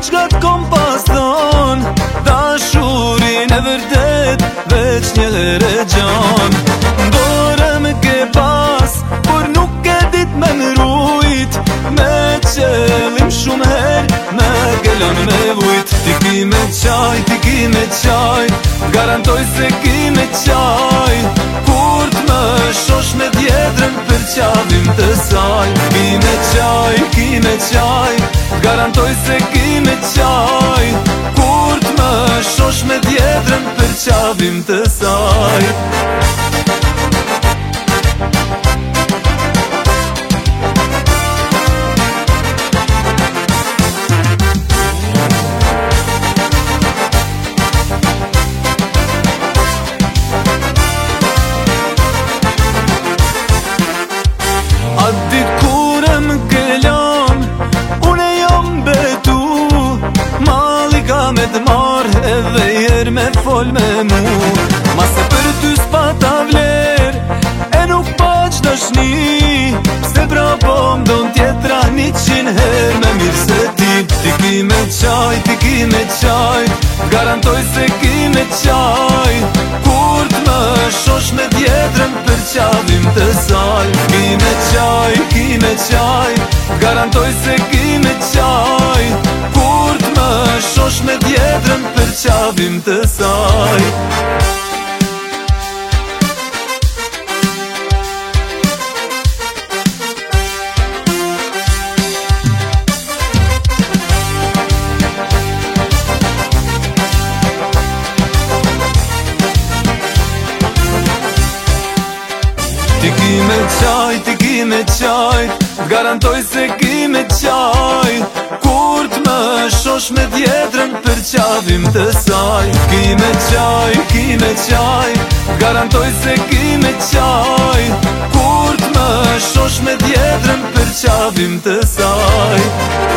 qka t'kom pas thon, dashurin e vërtet veç një herë gjon. Dore me ke pas, por nuk e dit me mrujt, me qelim shumë her, me gelon me vujt. Ti ki me qaj, ti ki me qaj, garantoj se ki me qaj, kur t'më shosh me djedrën për qavim të saj. Ki me qaj, garantoj se ki me qaj, kur t'më shosh me djedrën për qavim të saj. Me t'marrë edhe jer me fol me mu, mase për ty s'pa ta vler, e nuk pa qdashni, pse prapo m'don tjetra 100 her me mirë se ti. Ti ki me qaj, ti ki me qaj, garantoj se ki me qaj, kur t'më shosh me djedrën për qavim të saj. Ki me qaj, garantoj se ki me qaj, kur t'më shosh me djedrën për qavim të saj. Ti ki me qaj, garantoj se ki me qaj, kur t'më shosh me djedrën për qavim të saj. Ki me qaj, garantoj se ki me qaj, kur t'më shosh me djedrën për qavim të saj.